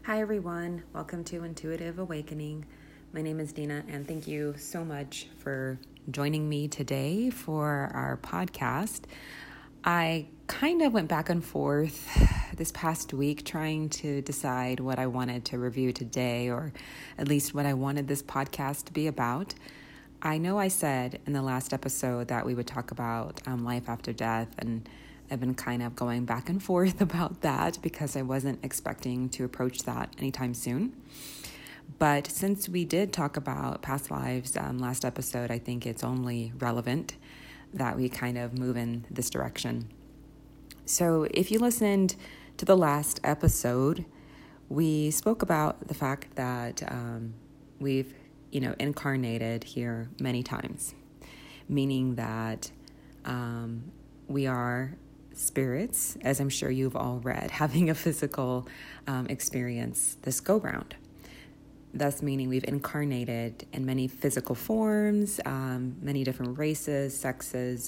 Hi everyone, welcome to Intuitive Awakening. My name is Dina and thank you so much for joining me today for our podcast. I kind of went back and forth this past week trying to decide what I wanted to review today, or at least what I wanted this podcast to be about. I know I said in the last episode that we would talk about life after death, and I've been kind of going back and forth about that because I wasn't expecting to approach that anytime soon. But since we did talk about past lives last episode, I think it's only relevant that we kind of move in this direction. So if you listened to the last episode, we spoke about the fact that we've incarnated here many times, meaning that we are spirits, as I'm sure you've all read, having a physical experience this go-round. Thus meaning we've incarnated in many physical forms, many different races, sexes,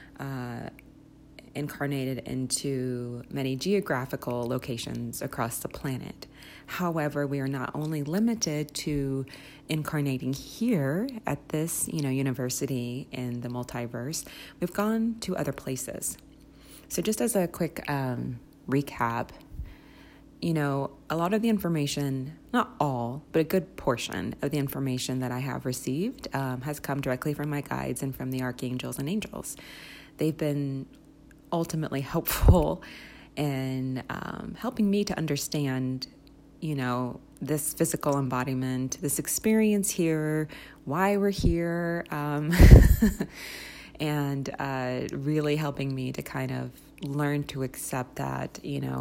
incarnated into many geographical locations across the planet. However, we are not only limited to incarnating here at this, university in the multiverse, we've gone to other places. So just as a quick recap, a lot of the information, not all, but a good portion of the information that I have received has come directly from my guides and from the archangels and angels. They've been ultimately helpful in helping me to understand, this physical embodiment, this experience here, why we're here, and really helping me to kind of learn to accept that,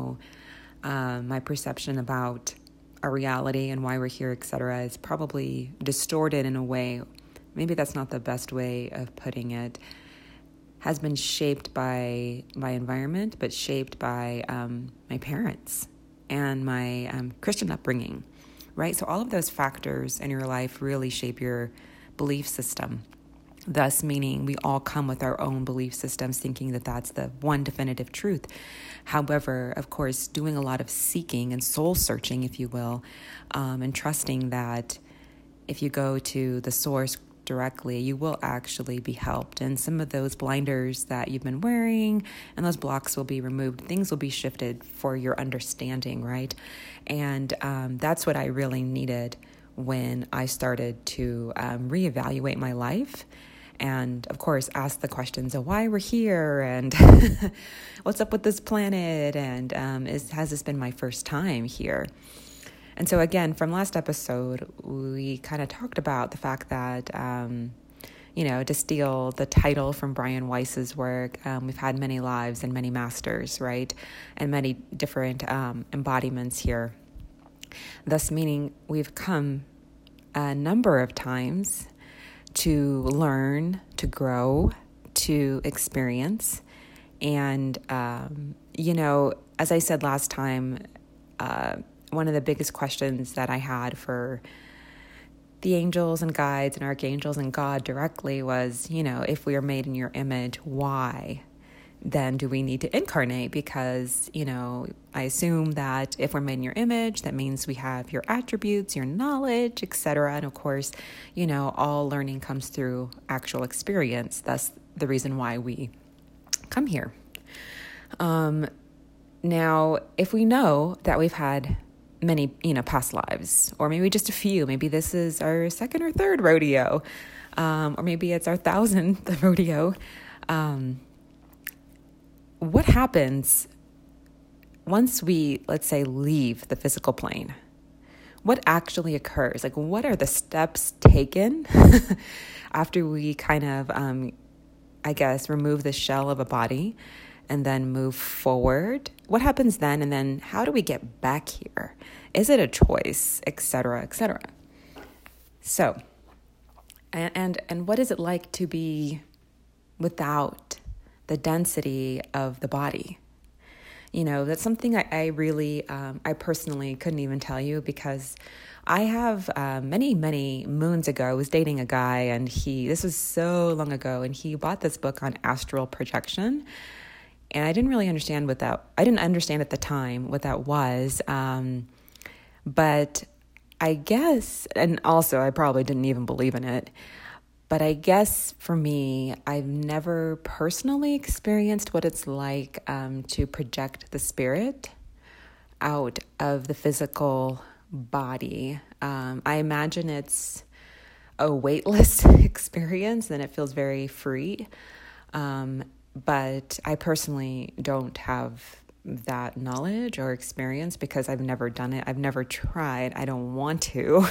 my perception about our reality and why we're here, etc., is probably distorted in a way, maybe that's not the best way of putting it, has been shaped by my environment, but shaped by my parents and my Christian upbringing, right? So all of those factors in your life really shape your belief system. Thus meaning we all come with our own belief systems thinking that that's the one definitive truth. However, of course, doing a lot of seeking and soul searching, if you will, and trusting that if you go to the source directly, you will actually be helped. And some of those blinders that you've been wearing and those blocks will be removed. Things will be shifted for your understanding, right? And that's what I really needed when I started to reevaluate my life. And of course, ask the questions of why we're here and what's up with this planet, and has this been my first time here? And so again, from last episode, we kind of talked about the fact that, to steal the title from Brian Weiss's work, we've had many lives and many masters, right? And many different embodiments here. Thus meaning we've come a number of times to learn, to grow, to experience. And, as I said last time, one of the biggest questions that I had for the angels and guides and archangels and God directly was, if we are made in your image, why then do we need to incarnate? Because, I assume that if we're made in your image, that means we have your attributes, your knowledge, etc. And of course, all learning comes through actual experience. That's the reason why we come here. Now, if we know that we've had many, past lives, or maybe just a few, maybe this is our second or third rodeo, or maybe it's our 1,000th rodeo, what happens once we, let's say, leave the physical plane? What actually occurs? Like, what are the steps taken after we kind of, remove the shell of a body and then move forward? What happens then? And then how do we get back here? Is it a choice, et cetera, et cetera? So, and what is it like to be without the density of the body? That's something I really, I personally couldn't even tell you, because I have many, many moons ago, I was dating a guy, and this was so long ago, and he bought this book on astral projection. And I didn't really understand I didn't understand at the time what that was. But I guess, and also I probably didn't even believe in it, but I guess for me, I've never personally experienced what it's like to project the spirit out of the physical body. I imagine it's a weightless experience and it feels very free. But I personally don't have that knowledge or experience because I've never done it. I've never tried. I don't want to.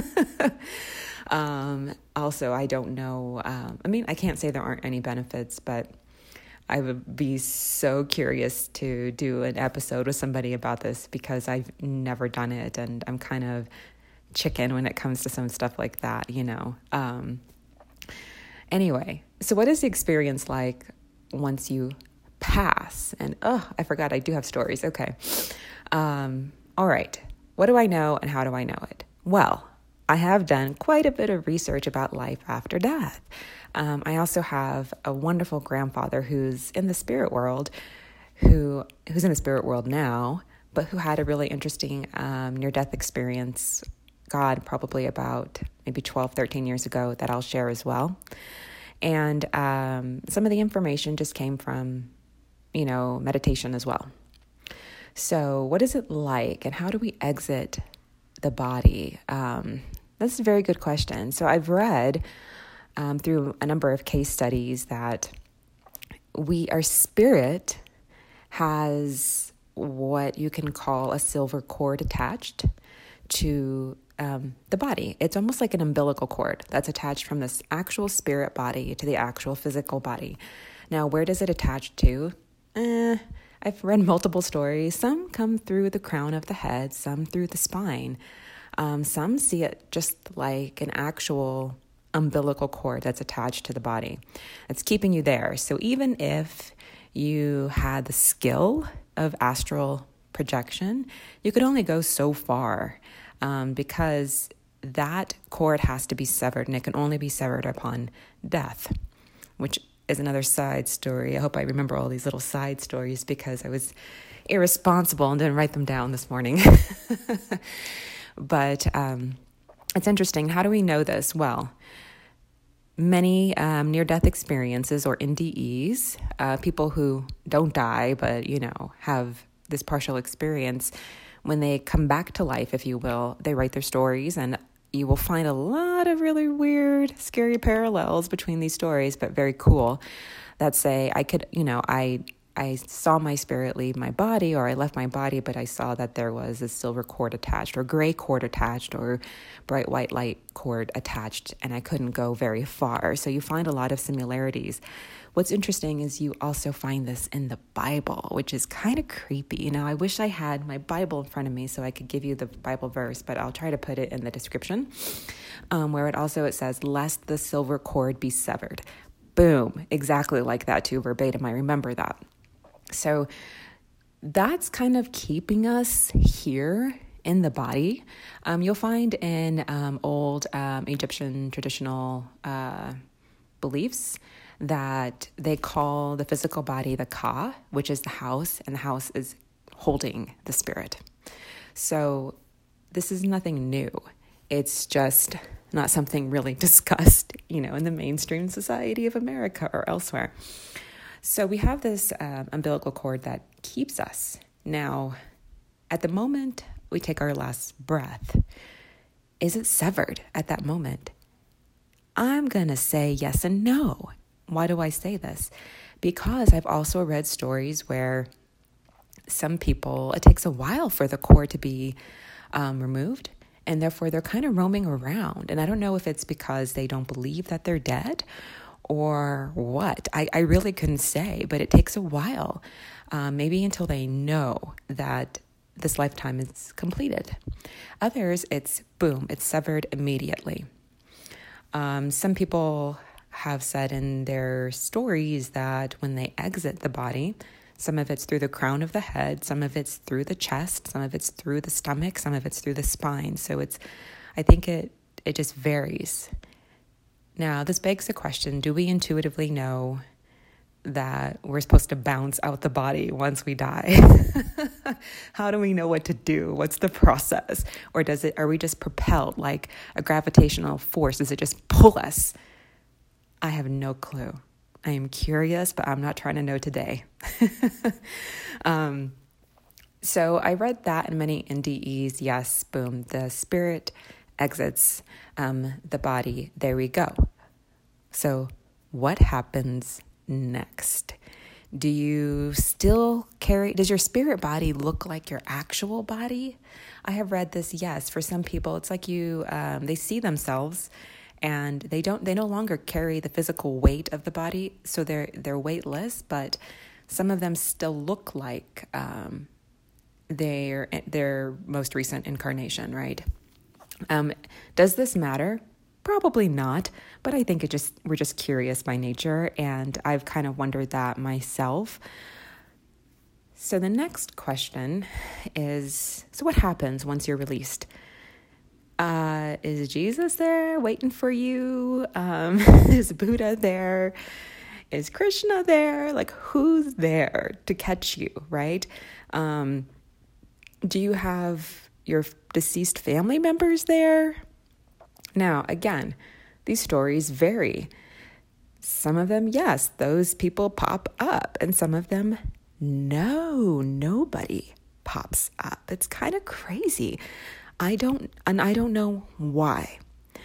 Also, I don't know. I can't say there aren't any benefits, but I would be so curious to do an episode with somebody about this because I've never done it and I'm kind of chicken when it comes to some stuff like that, Anyway, so what is the experience like once you pass? And I forgot I do have stories. Okay. All right. What do I know and how do I know it? Well, I have done quite a bit of research about life after death. I also have a wonderful grandfather who's in the spirit world, who's in the spirit world now, but who had a really interesting near-death experience, God, probably about maybe 12, 13 years ago that I'll share as well. And some of the information just came from, meditation as well. So what is it like and how do we exit the body? That's a very good question. So I've read through a number of case studies that our spirit has what you can call a silver cord attached to the body. It's almost like an umbilical cord that's attached from this actual spirit body to the actual physical body. Now, where does it attach to? I've read multiple stories. Some come through the crown of the head, some through the spine. Some see it just like an actual umbilical cord that's attached to the body. It's keeping you there. So even if you had the skill of astral projection, you could only go so far because that cord has to be severed, and it can only be severed upon death, which is another side story. I hope I remember all these little side stories because I was irresponsible and didn't write them down this morning. But it's interesting. How do we know this? Well, many near-death experiences or NDEs, people who don't die but, have this partial experience, when they come back to life, if you will, they write their stories, and you will find a lot of really weird, scary parallels between these stories, but very cool, that say, I saw my spirit leave my body, or I left my body, but I saw that there was a silver cord attached, or gray cord attached, or bright white light cord attached, and I couldn't go very far. So you find a lot of similarities. What's interesting is you also find this in the Bible, which is kind of creepy. I wish I had my Bible in front of me so I could give you the Bible verse, but I'll try to put it in the description, where it says, "Lest the silver cord be severed." Boom, exactly like that too, verbatim. I remember that. So that's kind of keeping us here in the body. You'll find in old Egyptian traditional beliefs that they call the physical body the Ka, which is the house, and the house is holding the spirit. So this is nothing new. It's just not something really discussed, in the mainstream society of America or elsewhere. So we have this umbilical cord that keeps us. Now, at the moment we take our last breath, is it severed at that moment? I'm going to say yes and no. Why do I say this? Because I've also read stories where some people, it takes a while for the cord to be removed, and therefore they're kind of roaming around. And I don't know if it's because they don't believe that they're dead or what. I really couldn't say, but it takes a while, maybe until they know that this lifetime is completed. Others, it's boom, it's severed immediately. Some people have said in their stories that when they exit the body, some of it's through the crown of the head, some of it's through the chest, some of it's through the stomach, some of it's through the spine. So I think it just varies. Now, this begs the question, do we intuitively know that we're supposed to bounce out the body once we die? How do we know what to do? What's the process? Or are we just propelled like a gravitational force? Does it just pull us? I have no clue. I am curious, but I'm not trying to know today. So I read that in many NDEs. Yes, boom, the spirit exits the body. There we go. So what happens next? Do you still does your spirit body look like your actual body? I have read this, yes. For some people, it's like they see themselves and they no longer carry the physical weight of the body, so they're weightless, but some of them still look like their most recent incarnation, right? Does this matter? Probably not, but I think we're just curious by nature, and I've kind of wondered that myself. So the next question is, so what happens once you're released? Is Jesus there waiting for you? Is Buddha there? Is Krishna there? Like, who's there to catch you, right? Do you have your deceased family members there? Now, again, these stories vary. Some of them, yes, those people pop up, and some of them, no, nobody pops up. It's kind of crazy. I don't know why.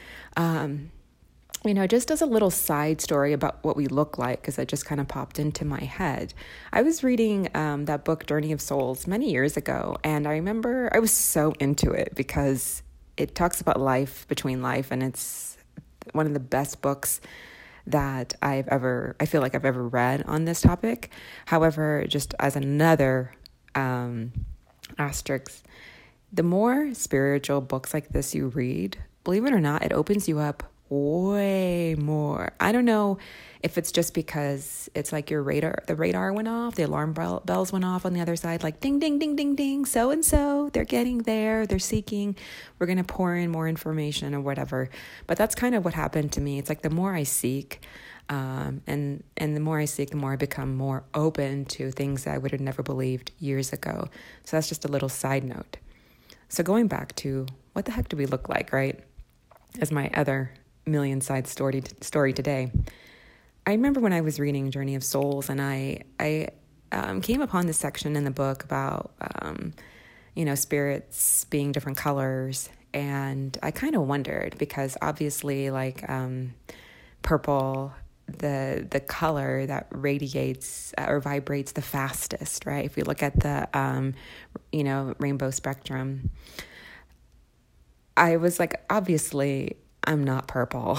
Just as a little side story about what we look like, because that just kind of popped into my head. I was reading that book, Journey of Souls, many years ago, and I remember I was so into it because it talks about life between life, and it's one of the best books that I feel like I've ever read on this topic. However, just as another asterisk, the more spiritual books like this you read, believe it or not, it opens you up way more. I don't know if it's just because it's like the radar went off, the alarm bells went off on the other side, like ding, ding, ding, ding, ding, so-and-so, they're getting there, they're seeking, we're going to pour in more information or whatever. But that's kind of what happened to me. It's like the more I seek, and the more I seek, the more I become more open to things that I would have never believed years ago. So that's just a little side note. So going back to what the heck do we look like, right? As my other million side story today. I remember when I was reading Journey of Souls, and I came upon this section in the book about spirits being different colors, and I kind of wondered because obviously, like purple, the color that radiates or vibrates the fastest, right? If we look at the rainbow spectrum, I was like, obviously, I'm not purple.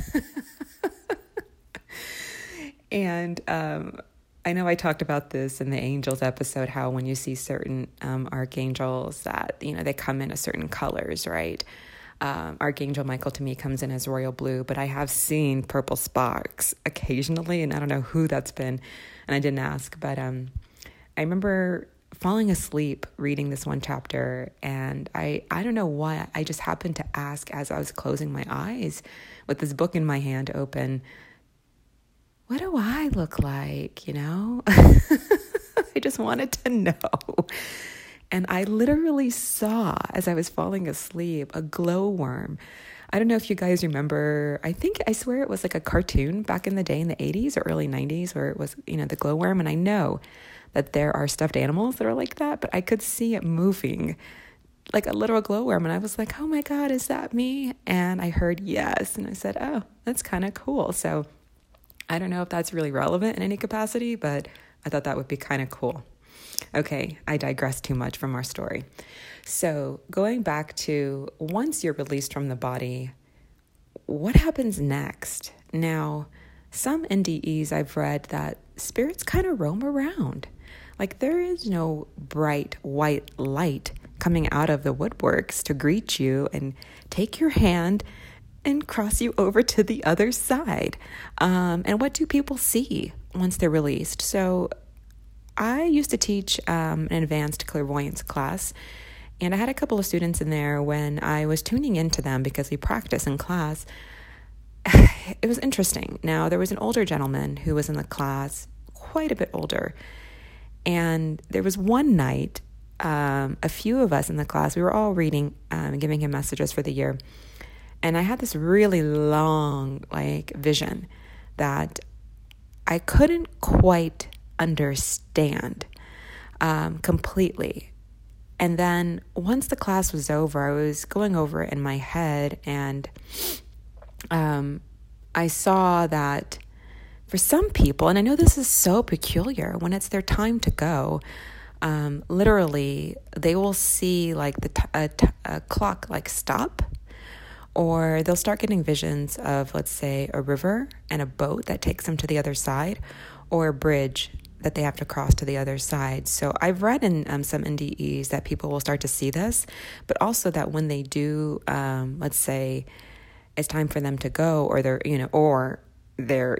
And I know I talked about this in the angels episode, how when you see certain archangels that, they come in a certain colors, right? Archangel Michael to me comes in as royal blue, but I have seen purple sparks occasionally, and I don't know who that's been, and I didn't ask, but I remember falling asleep reading this one chapter, and I don't know why, I just happened to ask as I was closing my eyes with this book in my hand open, what do I look like, I just wanted to know. And I literally saw, as I was falling asleep, a glowworm. I don't know if you guys remember, I swear it was like a cartoon back in the day in the 80s or early 90s where it was, the glowworm. And I know that there are stuffed animals that are like that, but I could see it moving like a literal glowworm. And I was like, oh my God, is that me? And I heard yes. And I said, oh, that's kind of cool. So I don't know if that's really relevant in any capacity, but I thought that would be kind of cool. Okay, I digress too much from our story. So going back to once you're released from the body, what happens next? Now, some NDEs I've read that spirits kind of roam around. Like there is no bright white light coming out of the woodworks to greet you and take your hand and cross you over to the other side. And what do people see once they're released? So I used to teach an advanced clairvoyance class, and I had a couple of students in there when I was tuning into them because we practice in class. It was interesting. Now, there was an older gentleman who was in the class, quite a bit older. And there was one night, a few of us in the class, we were all reading and giving him messages for the year. And I had this really long, vision that I couldn't quite understand completely. And then once the class was over, I was going over it in my head, and I saw that for some people, and I know this is so peculiar, when it's their time to go, literally they will see a clock stop, or they'll start getting visions of, let's say, a river and a boat that takes them to the other side, or a bridge that they have to cross to the other side. So I've read in some NDEs that people will start to see this, but also that when they do, let's say it's time for them to go, or they're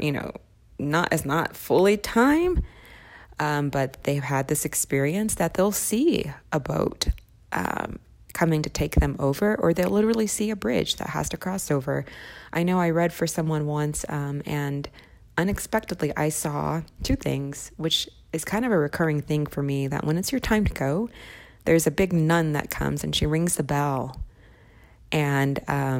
not fully time, but they've had this experience that they'll see a boat coming to take them over, or they'll literally see a bridge that has to cross over. I know I read for someone once, and unexpectedly I saw two things, which is kind of a recurring thing for me, that when it's your time to go, there's a big nun that comes and she rings the bell, and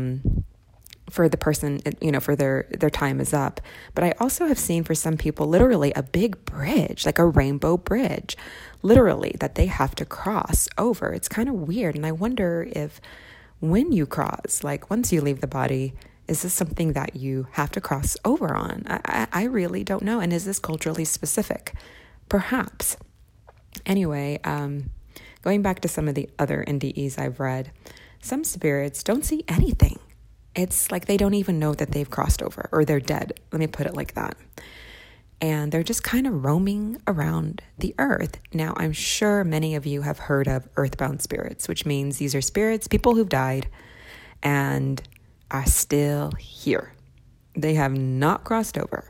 for the person, for their time is up. But I also have seen for some people literally a big bridge, like a rainbow bridge, literally, that they have to cross over. It's kind of weird. And I wonder if when you cross, once you leave the body, is this something that you have to cross over on? I really don't know. And is this culturally specific? Perhaps. Anyway, going back to some of the other NDEs I've read, some spirits don't see anything. It's like they don't even know that they've crossed over, or they're dead. Let me put it like that. And they're just kind of roaming around the earth. Now, I'm sure many of you have heard of earthbound spirits, which means these are spirits, people who've died and are still here. They have not crossed over.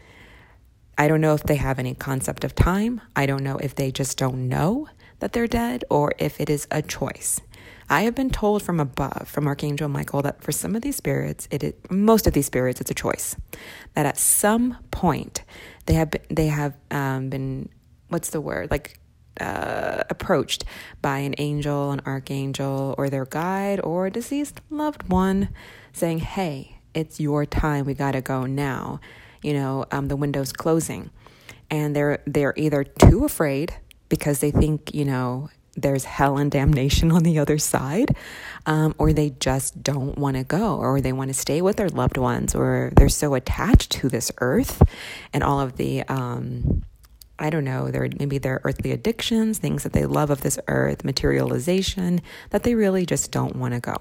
I don't know if they have any concept of time. I don't know if they just don't know that they're dead, or if it is a choice. I have been told from above, from Archangel Michael, that for some of these spirits, most of these spirits, it's a choice. That at some point they have been what's the word? Approached by an angel, an archangel, or their guide, or a deceased loved one, saying, "Hey, it's your time. We gotta go now. The window's closing," and they're either too afraid because they think there's hell and damnation on the other side, or they just don't want to go, or they want to stay with their loved ones, or they're so attached to this earth and all of the, maybe their earthly addictions, things that they love of this earth, materialization, that they really just don't want to go.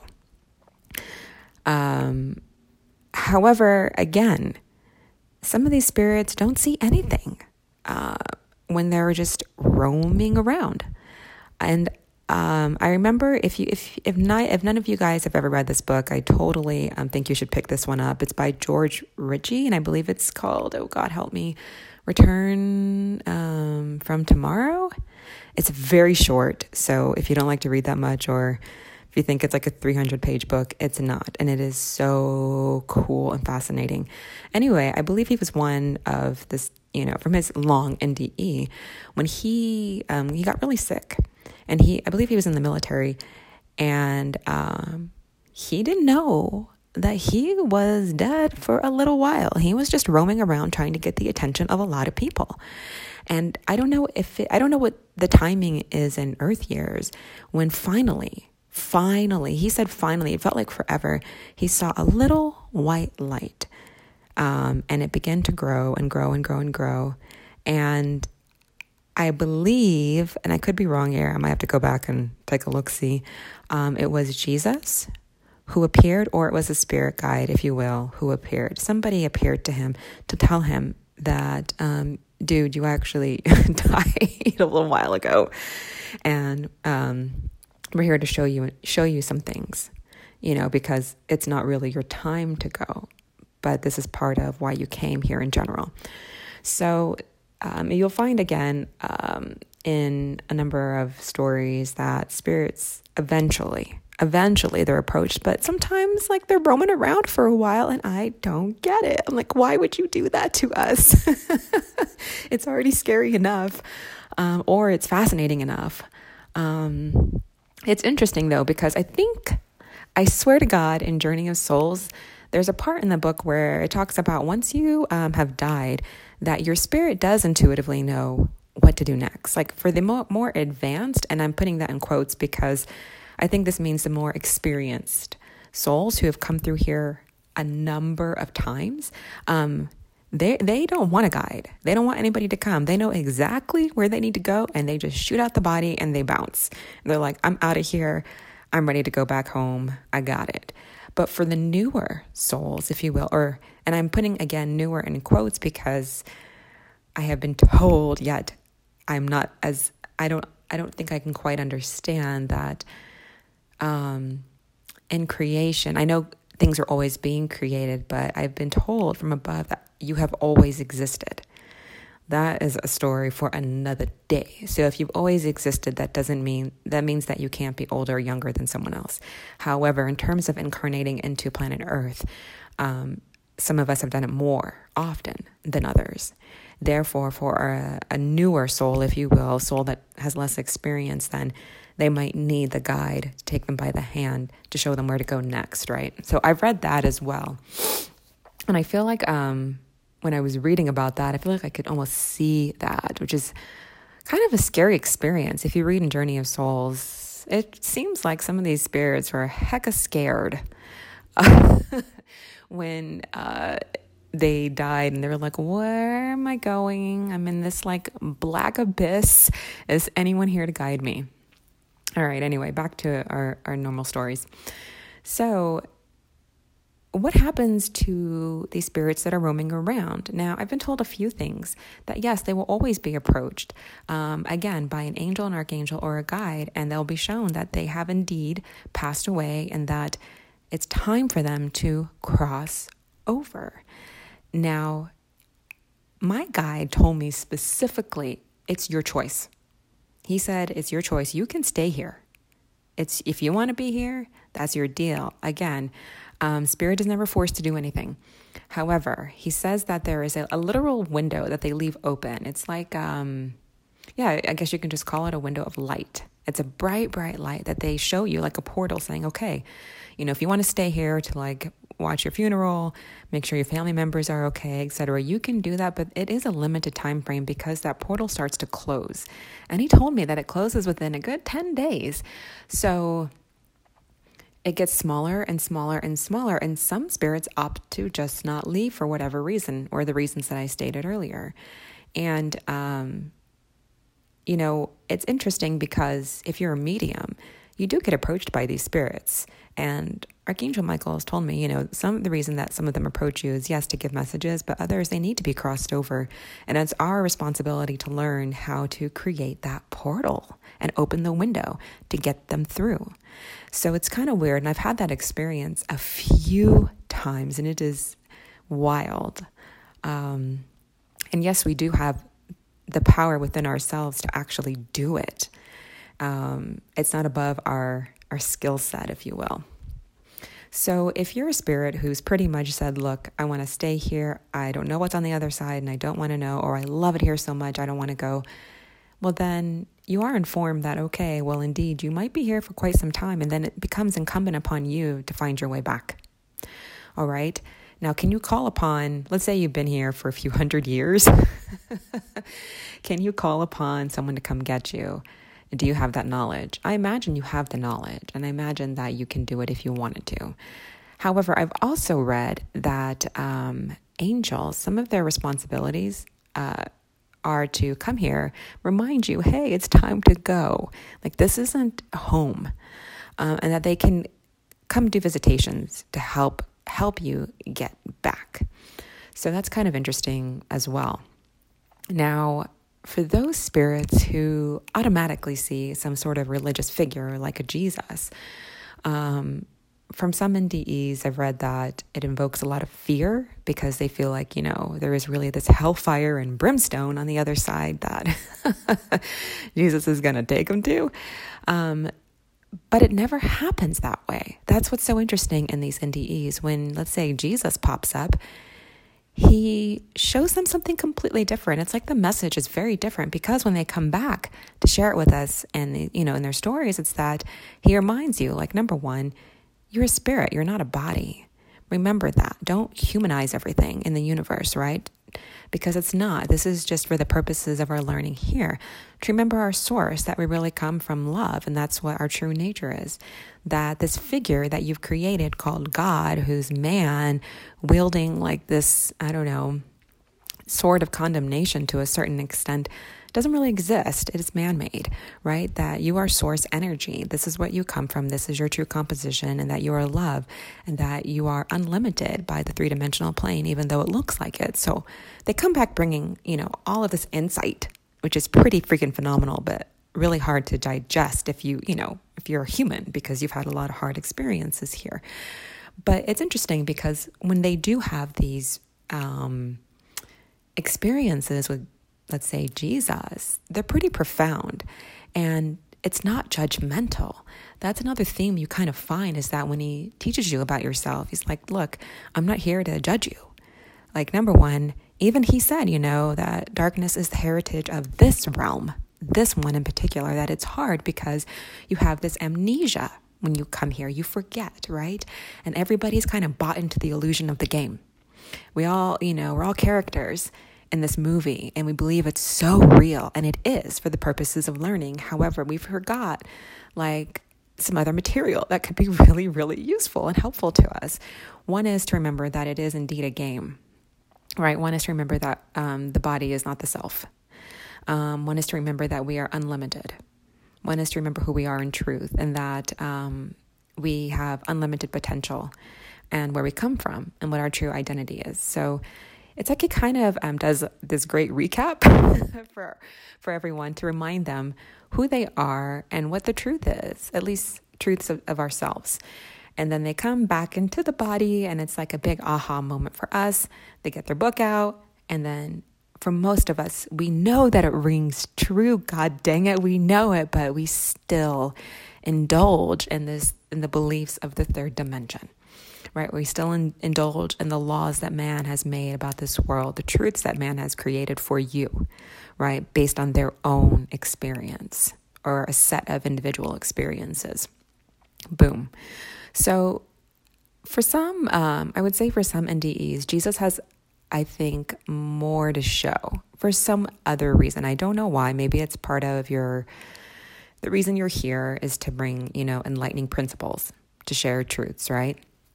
However, again, some of these spirits don't see anything when they're just roaming around. And I remember, if none of you guys have ever read this book, I totally think you should pick this one up. It's by George Ritchie, and I believe it's called, oh God help me, Return from Tomorrow. It's very short, so if you don't like to read that much, or if you think it's like a 300-page book, it's not. And it is so cool and fascinating. Anyway, I believe he was one of this, from his long NDE, when he got really sick. And I believe he was in the military, and he didn't know that he was dead for a little while. He was just roaming around trying to get the attention of a lot of people. And I don't know what the timing is in Earth years, when finally, he said finally, it felt like forever, he saw a little white light, and it began to grow and grow and grow and grow. And I believe, and I could be wrong here, I might have to go back and take a look-see, it was Jesus who appeared, or it was a spirit guide, if you will, who appeared. Somebody appeared to him to tell him that, dude, you actually died a little while ago, and we're here to show you some things, because it's not really your time to go, but this is part of why you came here in general. So you'll find again in a number of stories that spirits eventually eventually they're approached, but sometimes like they're roaming around for a while and I don't get it. I'm like, why would you do that to us? It's already scary enough, or it's fascinating enough. It's interesting though, because I swear to God, in Journey of Souls, there's a part in the book where it talks about once you have died, that your spirit does intuitively know what to do next. Like for the more advanced, and I'm putting that in quotes because I think this means the more experienced souls who have come through here a number of times, they don't want a guide. They don't want anybody to come. They know exactly where they need to go, and they just shoot out the body and they bounce. They're like, I'm out of here. I'm ready to go back home. I got it. But for the newer souls, if you will, and I'm putting again newer in quotes because I have been told, yet I'm not as, I don't think I can quite understand that in creation, I know things are always being created, but I've been told from above that you have always existed. That is a story for another day. So if you've always existed, that means that you can't be older or younger than someone else. However, in terms of incarnating into planet Earth, some of us have done it more often than others. Therefore, for a newer soul, if you will, soul that has less experience, then they might need the guide to take them by the hand to show them where to go next, right? So I've read that as well. And I feel like when I was reading about that, I feel like I could almost see that, which is kind of a scary experience. If you read in Journey of Souls, it seems like some of these spirits were hecka scared when they died, and they were like, where am I going? I'm in this like black abyss. Is anyone here to guide me? All right, anyway, back to our normal stories. So what happens to these spirits that are roaming around? Now, I've been told a few things that, yes, they will always be approached, again, by an angel, an archangel, or a guide, and they'll be shown that they have indeed passed away and that it's time for them to cross over. Now, my guide told me specifically, it's your choice. He said, it's your choice. You can stay here. If you want to be here, that's your deal. Again, Spirit is never forced to do anything. However, he says that there is a literal window that they leave open. It's like, I guess you can just call it a window of light. It's a bright, bright light that they show you, like a portal saying, okay, if you want to stay here to like watch your funeral, make sure your family members are okay, etc., you can do that, but it is a limited time frame because that portal starts to close. And he told me that it closes within a good 10 days. So it gets smaller and smaller and smaller, and some spirits opt to just not leave for whatever reason, or the reasons that I stated earlier. And, it's interesting because if you're a medium, you do get approached by these spirits. And Archangel Michael has told me, the reason that some of them approach you is, yes, to give messages, but others, they need to be crossed over. And it's our responsibility to learn how to create that portal and open the window to get them through. So it's kind of weird. And I've had that experience a few times, and it is wild. And yes, we do have the power within ourselves to actually do it. It's not above our skill set, if you will. So if you're a spirit who's pretty much said, look, I want to stay here, I don't know what's on the other side, and I don't want to know, or I love it here so much, I don't want to go, well, then you are informed that, okay, well, indeed, you might be here for quite some time, and then it becomes incumbent upon you to find your way back. All right? Now, can you call upon, let's say you've been here for a few hundred years. Can you call upon someone to come get you? Do you have that knowledge? I imagine you have the knowledge, and I imagine that you can do it if you wanted to. However, I've also read that angels, some of their responsibilities are to come here, remind you, hey, it's time to go. Like, this isn't home. And that they can come do visitations to help you get back. So that's kind of interesting as well. Now, for those spirits who automatically see some sort of religious figure like a Jesus, from some NDEs, I've read that it invokes a lot of fear because they feel like, there is really this hellfire and brimstone on the other side that Jesus is going to take them to. But it never happens that way. That's what's so interesting in these NDEs. When, let's say, Jesus pops up, he shows them something completely different. It's like the message is very different, because when they come back to share it with us and, in their stories, it's that he reminds you, like, number one, you're a spirit, you're not a body. Remember that. Don't humanize everything in the universe, right? Because it's not. This is just for the purposes of our learning here. To remember our source, that we really come from love, and that's what our true nature is. That this figure that you've created called God, who's man, wielding like this, sword of condemnation to a certain extent, doesn't really exist. It is man-made, right? That you are source energy. This is what you come from. This is your true composition, and that you are love, and that you are unlimited by the three-dimensional plane, even though it looks like it. So they come back bringing, all of this insight, which is pretty freaking phenomenal, but really hard to digest if if you're a human, because you've had a lot of hard experiences here. But it's interesting because when they do have these experiences with, let's say, Jesus, they're pretty profound, and it's not judgmental. That's another theme you kind of find, is that when he teaches you about yourself, he's like, look, I'm not here to judge you. Like, number one, even he said, that darkness is the heritage of this realm, this one in particular, that it's hard because you have this amnesia. When you come here, you forget, right? And everybody's kind of bought into the illusion of the game. We all, we're all characters in this movie, and we believe it's so real, and it is for the purposes of learning. However, we forgot like some other material that could be really, really useful and helpful to us. One is to remember that it is indeed a game, right? One is to remember that the body is not the self. One is to remember that we are unlimited. One is to remember who we are in truth, and that we have unlimited potential, and where we come from, and what our true identity is. So it's like it kind of does this great recap for everyone, to remind them who they are and what the truth is, at least truths of ourselves. And then they come back into the body, and it's like a big aha moment for us. They get their book out, and then for most of us, we know that it rings true. God dang it, we know it, but we still indulge in the beliefs of the third dimension. Right? We still indulge in the laws that man has made about this world, the truths that man has created for you, right? Based on their own experience, or a set of individual experiences. Boom. So for some, I would say for some NDEs, Jesus has, I think, more to show for some other reason. I don't know why. Maybe it's part of the reason you're here is to bring, enlightening principles, to share truths, right?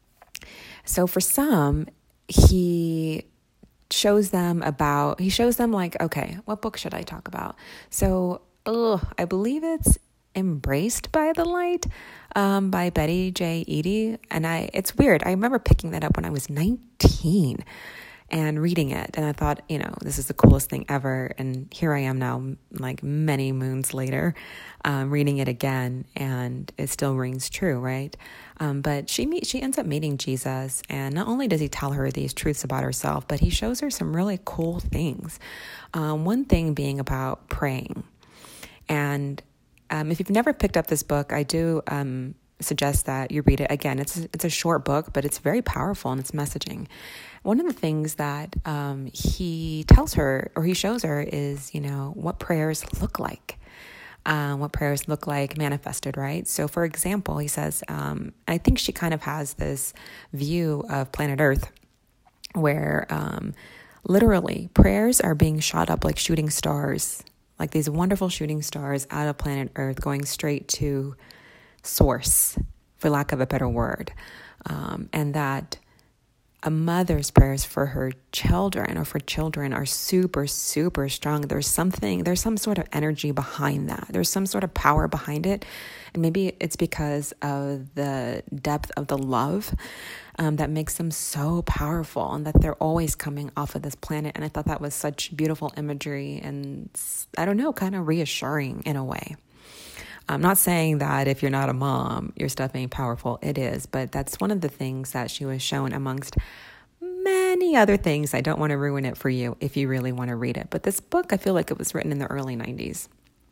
So for some, he shows them like, okay, what book should I talk about? So, I believe it's Embraced by the Light, by Betty J. Eady. And it's weird. I remember picking that up when I was 19 and reading it. And I thought, this is the coolest thing ever. And here I am now, like many moons later, reading it again, and it still rings true, right? But she ends up meeting Jesus, and not only does he tell her these truths about herself, but he shows her some really cool things. One thing being about praying. And if you've never picked up this book, I do suggest that you read it. Again, it's a short book, but it's very powerful in its messaging. One of the things that he tells her, or he shows her, is, what prayers look like. What prayers look like manifested, right? So, for example, he says, I think she kind of has this view of planet Earth where literally prayers are being shot up like shooting stars, like these wonderful shooting stars out of planet Earth, going straight to source, for lack of a better word. And that a mother's prayers for her children, or for children, are super, super strong. There's some sort of energy behind that. There's some sort of power behind it. And maybe it's because of the depth of the love that makes them so powerful, and that they're always coming off of this planet. And I thought that was such beautiful imagery, and I don't know, kind of reassuring in a way. I'm not saying that if you're not a mom, your stuff ain't powerful. It is, but that's one of the things that she was shown amongst many other things. I don't want to ruin it for you if you really want to read it. But this book, I feel like it was written in the early 90s.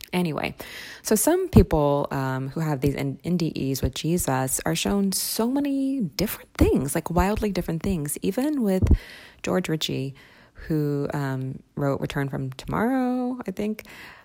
Anyway, so some people who have these NDEs with Jesus are shown so many different things, like wildly different things, even with George Ritchie, who wrote Return from Tomorrow, I think,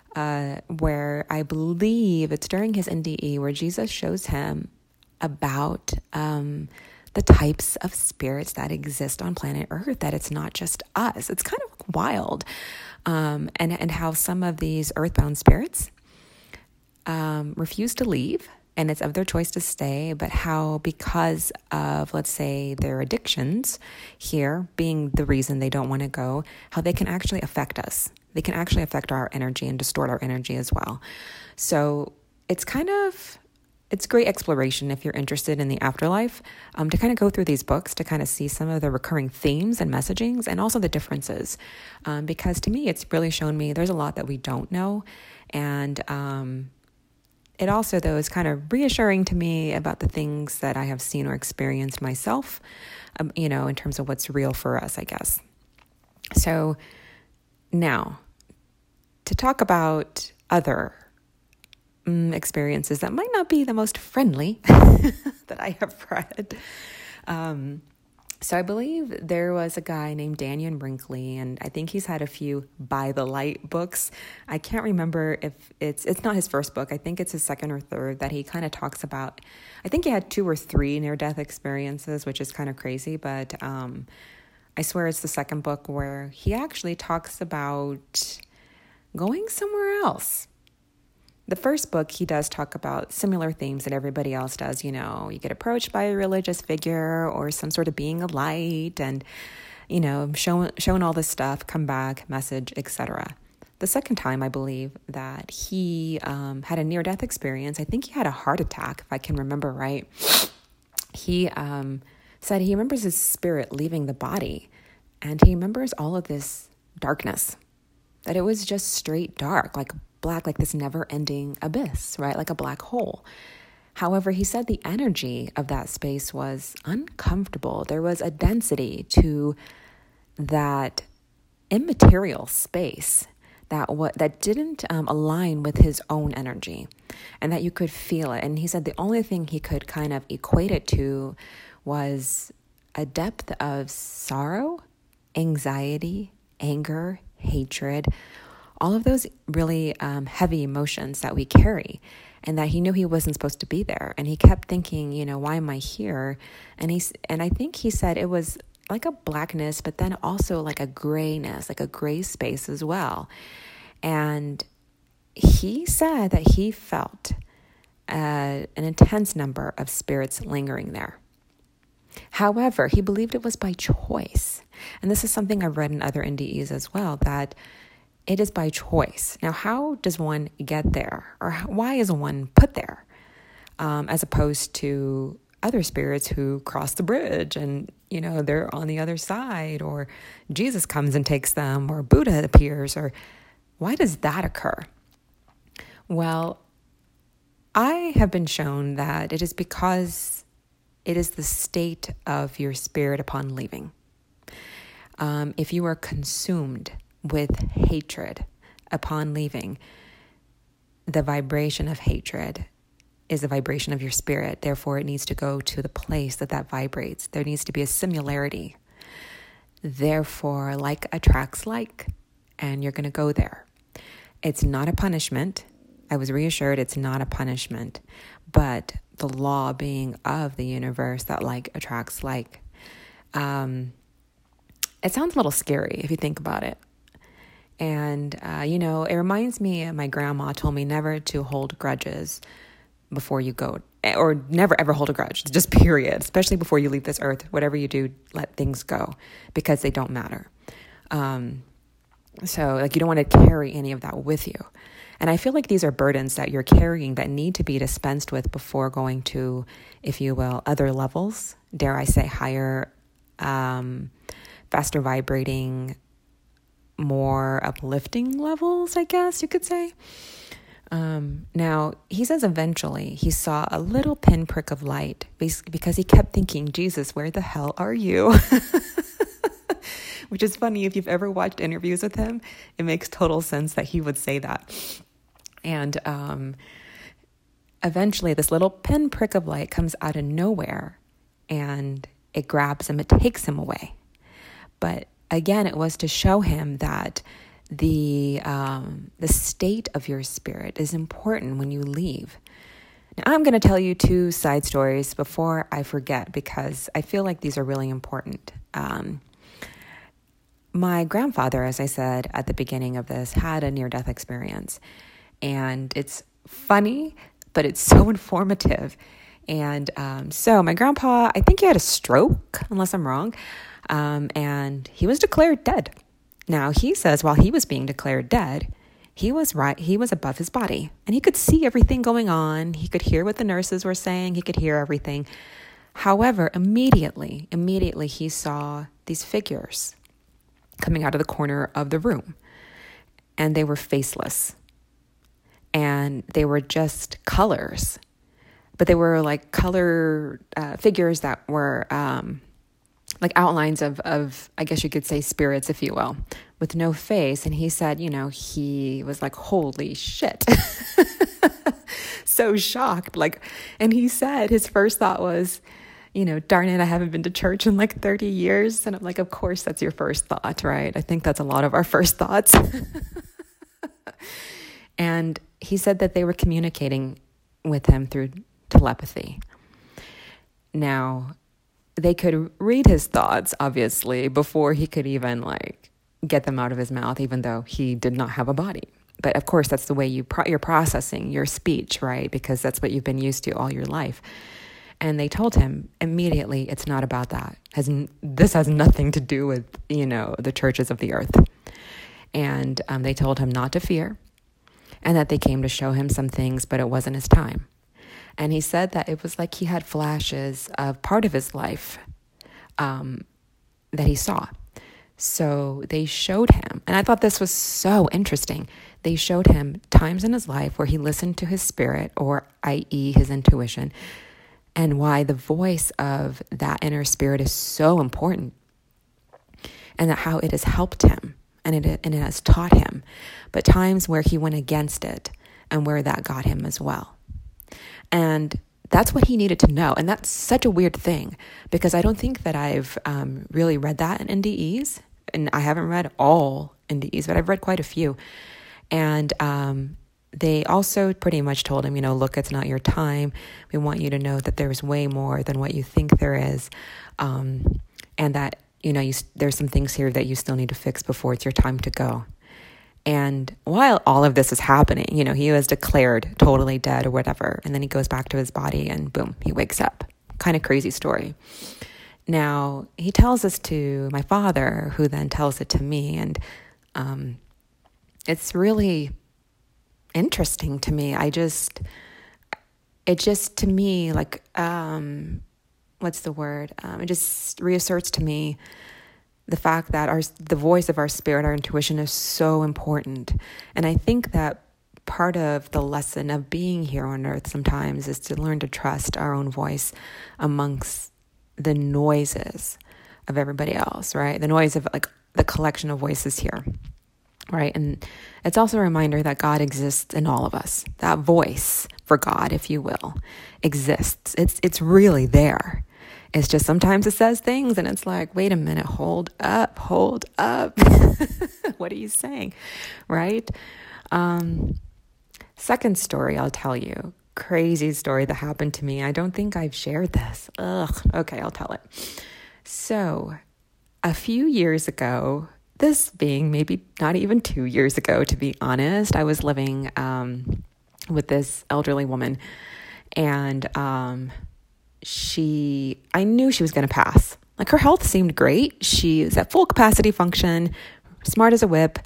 where I believe it's during his NDE where Jesus shows him about the types of spirits that exist on planet Earth, that it's not just us. It's kind of wild. And how some of these earthbound spirits refuse to leave, and it's of their choice to stay, but how because of, let's say, their addictions here being the reason they don't want to go, how they can actually affect us. They can actually affect our energy and distort our energy as well. So it's great exploration if you're interested in the afterlife, to kind of go through these books to kind of see some of the recurring themes and messagings and also the differences. Because to me, it's really shown me there's a lot that we don't know. And it also, though, is kind of reassuring to me about the things that I have seen or experienced myself, in terms of what's real for us, I guess. So now, to talk about other experiences that might not be the most friendly that I have read. So I believe there was a guy named Dannion Brinkley, and I think he's had a few By the Light books. I can't remember if it's not his first book. I think it's his second or third that he kind of talks about. I think he had 2 or 3 near-death experiences, which is kind of crazy, but I swear it's the second book where he actually talks about going somewhere else. The first book, he does talk about similar themes that everybody else does. You get approached by a religious figure or some sort of being of light and, showing all this stuff, come back, message, etc. The second time, I believe that he had a near-death experience. I think he had a heart attack, if I can remember right. He said he remembers his spirit leaving the body, and he remembers all of this darkness, that it was just straight dark, like black, like this never-ending abyss, right? Like a black hole. However, he said the energy of that space was uncomfortable. There was a density to that immaterial space that didn't align with his own energy, and that you could feel it. And he said the only thing he could kind of equate it to was a depth of sorrow, anxiety, anger, hatred, all of those really heavy emotions that we carry, and that he knew he wasn't supposed to be there. And he kept thinking, why am I here? And I think he said it was like a blackness, but then also like a grayness, like a gray space as well. And he said that he felt an intense number of spirits lingering there. However, he believed it was by choice. And this is something I've read in other NDEs as well, that it is by choice. Now, how does one get there? Or why is one put there? As opposed to other spirits who cross the bridge and, they're on the other side, or Jesus comes and takes them, or Buddha appears, or why does that occur? Well, I have been shown that it is because it is the state of your spirit upon leaving. If you are consumed with hatred upon leaving, the vibration of hatred is the vibration of your spirit. Therefore, it needs to go to the place that vibrates. There needs to be a similarity. Therefore, like attracts like, and you're going to go there. It's not a punishment. I was reassured it's not a punishment, but the law being of the universe that like attracts like. It sounds a little scary if you think about it. And, it reminds me, my grandma told me never to hold grudges before you go, or never ever hold a grudge, just period, especially before you leave this earth. Whatever you do, let things go, because they don't matter. So you don't want to carry any of that with you. And I feel like these are burdens that you're carrying that need to be dispensed with before going to, if you will, other levels, dare I say higher, faster vibrating, more uplifting levels, I guess you could say. Now, he says eventually he saw a little pinprick of light, basically because he kept thinking, Jesus, where the hell are you? Which is funny. If you've ever watched interviews with him, it makes total sense that he would say that. And eventually this little pinprick of light comes out of nowhere and it grabs him, it takes him away. But again, it was to show him that the state of your spirit is important when you leave. Now, I'm going to tell you 2 side stories before I forget, because I feel like these are really important. My grandfather, as I said at the beginning of this, had a near-death experience. And it's funny, but it's so informative. And so my grandpa, I think he had a stroke, unless I'm wrong, and he was declared dead. Now, he says while he was being declared dead, he was above his body, and he could see everything going on. He could hear what the nurses were saying. He could hear everything. However, immediately he saw these figures coming out of the corner of the room, and they were faceless, and they were just colors, but they were like color figures that were like outlines of, I guess you could say, spirits, if you will, with no face. And he said, he was like, holy shit. So shocked. And he said his first thought was, darn it, I haven't been to church in like 30 years. And I'm like, of course, that's your first thought, right? I think that's a lot of our first thoughts. And he said that they were communicating with him through telepathy. Now, they could read his thoughts, obviously, before he could even get them out of his mouth, even though he did not have a body. But of course, that's the way you're processing your speech, right? Because that's what you've been used to all your life. And they told him immediately, it's not about that. This has nothing to do with, the churches of the earth. And they told him not to fear, and that they came to show him some things, but it wasn't his time. And he said that it was like he had flashes of part of his life that he saw. So they showed him, and I thought this was so interesting. They showed him times in his life where he listened to his spirit, or i.e. his intuition, and why the voice of that inner spirit is so important, and that how it has helped him, and it has taught him, but times where he went against it, and where that got him as well. And that's what he needed to know. And that's such a weird thing, because I don't think that I've really read that in NDEs. And I haven't read all NDEs, but I've read quite a few. And they also pretty much told him, look, it's not your time. We want you to know that there's way more than what you think there is. And that, there's some things here that you still need to fix before it's your time to go. And while all of this is happening, he was declared totally dead or whatever. And then he goes back to his body and boom, he wakes up. Kind of crazy story. Now, he tells this to my father, who then tells it to me. And it's really interesting to me. To me, what's the word? It just reasserts to me the fact that the voice of our spirit, our intuition, is so important. And I think that part of the lesson of being here on earth sometimes is to learn to trust our own voice amongst the noises of everybody else, right? The noise of the collection of voices here, right? And it's also a reminder that God exists in all of us. That voice for God, if you will, exists. It's really there. It's just sometimes it says things and it's like, wait a minute, hold up. What are you saying? Right? Second story I'll tell you. Crazy story that happened to me. I don't think I've shared this. Okay, I'll tell it. So a few years ago, this being maybe not even 2 years ago, to be honest, I was living with this elderly woman, and I knew she was going to pass. Her health seemed great. She was at full capacity function, smart as a whip.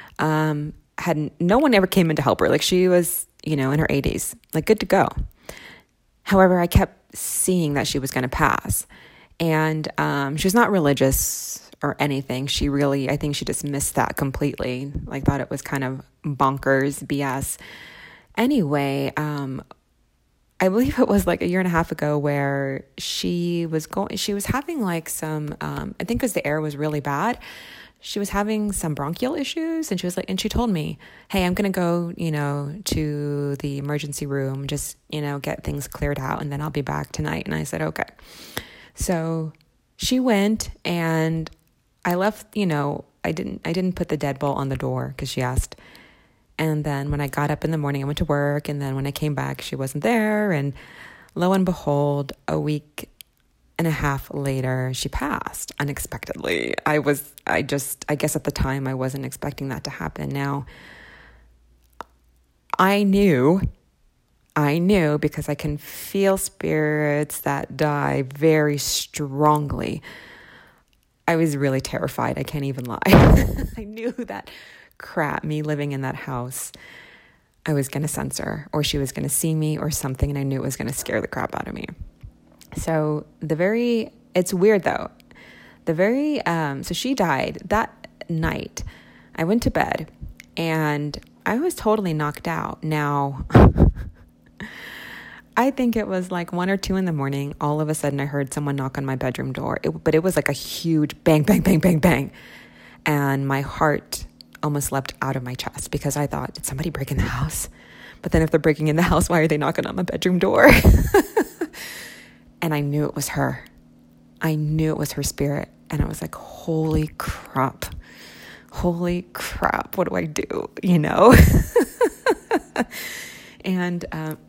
No one ever came in to help her. She was, in her 80s, good to go. However, I kept seeing that she was going to pass. And she was not religious or anything. I think she just missed that completely. Thought it was kind of bonkers BS. Anyway, I I believe it was like a year and a half ago, where she was having like some, I think because the air was really bad, she was having some bronchial issues, and she told me, hey, I'm going to go, to the emergency room, just, get things cleared out, and then I'll be back tonight. And I said, okay. So she went, and I left, I didn't put the deadbolt on the door because she asked. And then when I got up in the morning, I went to work. And then when I came back, she wasn't there. And lo and behold, a week and a half later, she passed unexpectedly. I guess at the time I wasn't expecting that to happen. Now, I knew because I can feel spirits that die very strongly. I was really terrified. I can't even lie. I knew that me living in that house, I was going to sense her, or she was going to see me or something, and I knew it was going to scare the crap out of me. So it's weird though. So she died that night. I went to bed and I was totally knocked out. Now, I think it was like 1 or 2 in the morning. All of a sudden I heard someone knock on my bedroom door, but it was like a huge bang, bang, bang, bang, bang. And my heart almost leapt out of my chest because I thought, did somebody break in the house? But then if they're breaking in the house, why are they knocking on my bedroom door? And I knew it was her. I knew it was her spirit. And I was like, holy crap. What do I do? And,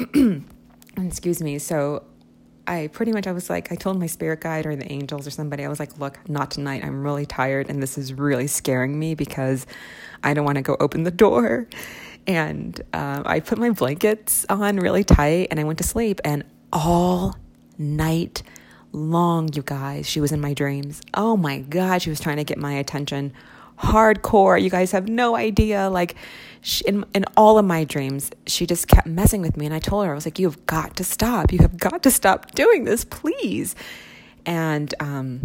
excuse me. So I was like, I told my spirit guide or the angels or somebody, I was like, look, not tonight. I'm really tired. And this is really scaring me because I don't want to go open the door. And I put my blankets on really tight and I went to sleep. And all night long, you guys, she was in my dreams. Oh my God, she was trying to get my attention hardcore. You guys have no idea. Like in all of my dreams, she just kept messing with me. And I told her, I was like, you've got to stop. You have got to stop doing this, please. And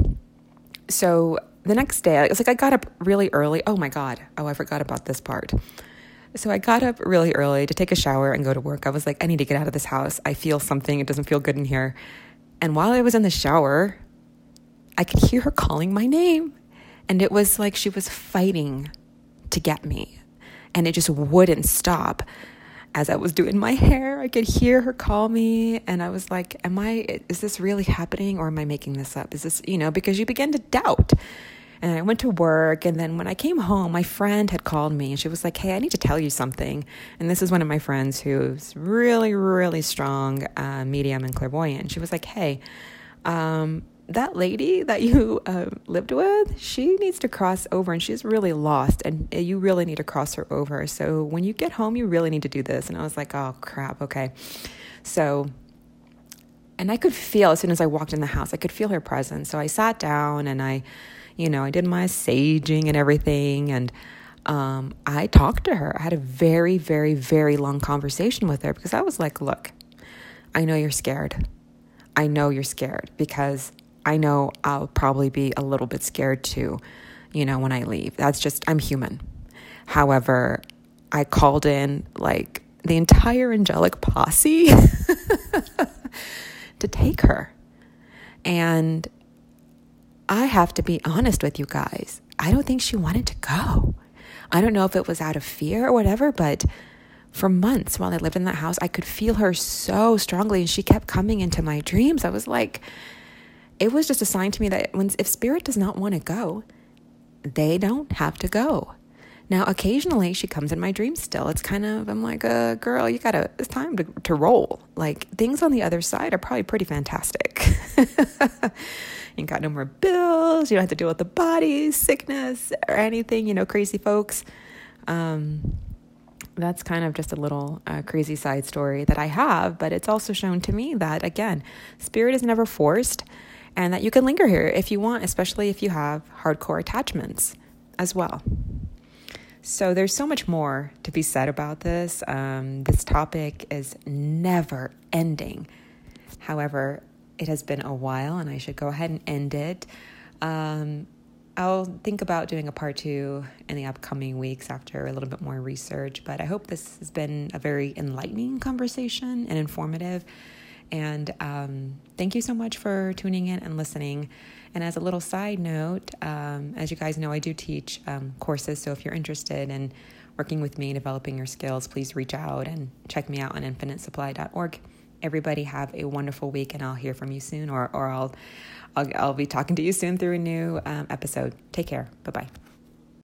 so the next day, it was like I got up really early. Oh my God. Oh, I forgot about this part. So I got up really early to take a shower and go to work. I was like, I need to get out of this house. I feel something. It doesn't feel good in here. And while I was in the shower, I could hear her calling my name. And it was like she was fighting to get me. And it just wouldn't stop. As I was doing my hair, I could hear her call me. And I was like, is this really happening, or am I making this up? Is this, because you begin to doubt. And I went to work. And then when I came home, my friend had called me and she was like, hey, I need to tell you something. And this is one of my friends who's really, really strong medium and clairvoyant. She was like, hey, that lady that you lived with, she needs to cross over and she's really lost and you really need to cross her over. So when you get home, you really need to do this. And I was like, oh crap. Okay. So, and I could feel, as soon as I walked in the house, I could feel her presence. So I sat down and I did my saging and everything. And I talked to her. I had a very, very, very long conversation with her because I was like, look, I know you're scared. I know you're scared because I know I'll probably be a little bit scared too, when I leave. I'm human. However, I called in like the entire angelic posse to take her. And I have to be honest with you guys. I don't think she wanted to go. I don't know if it was out of fear or whatever, but for months while I lived in that house, I could feel her so strongly and she kept coming into my dreams. I was like, it was just a sign to me that if spirit does not want to go, they don't have to go. Now, occasionally she comes in my dreams still. It's kind of, I'm like, girl, it's time to roll. Like things on the other side are probably pretty fantastic. You got no more bills. You don't have to deal with the body, sickness or anything, crazy folks. That's kind of just a little crazy side story that I have, but it's also shown to me that, again, spirit is never forced and that you can linger here if you want, especially if you have hardcore attachments as well. So there's so much more to be said about this. This topic is never ending. However, it has been a while and I should go ahead and end it. I'll think about doing a part 2 in the upcoming weeks after a little bit more research, but I hope this has been a very enlightening conversation and informative. And thank you so much for tuning in and listening. And as a little side note, as you guys know, I do teach courses. So if you're interested in working with me, developing your skills, please reach out and check me out on infinitesupply.org. Everybody have a wonderful week, and I'll hear from you soon, or I'll be talking to you soon through a new episode. Take care. Bye-bye.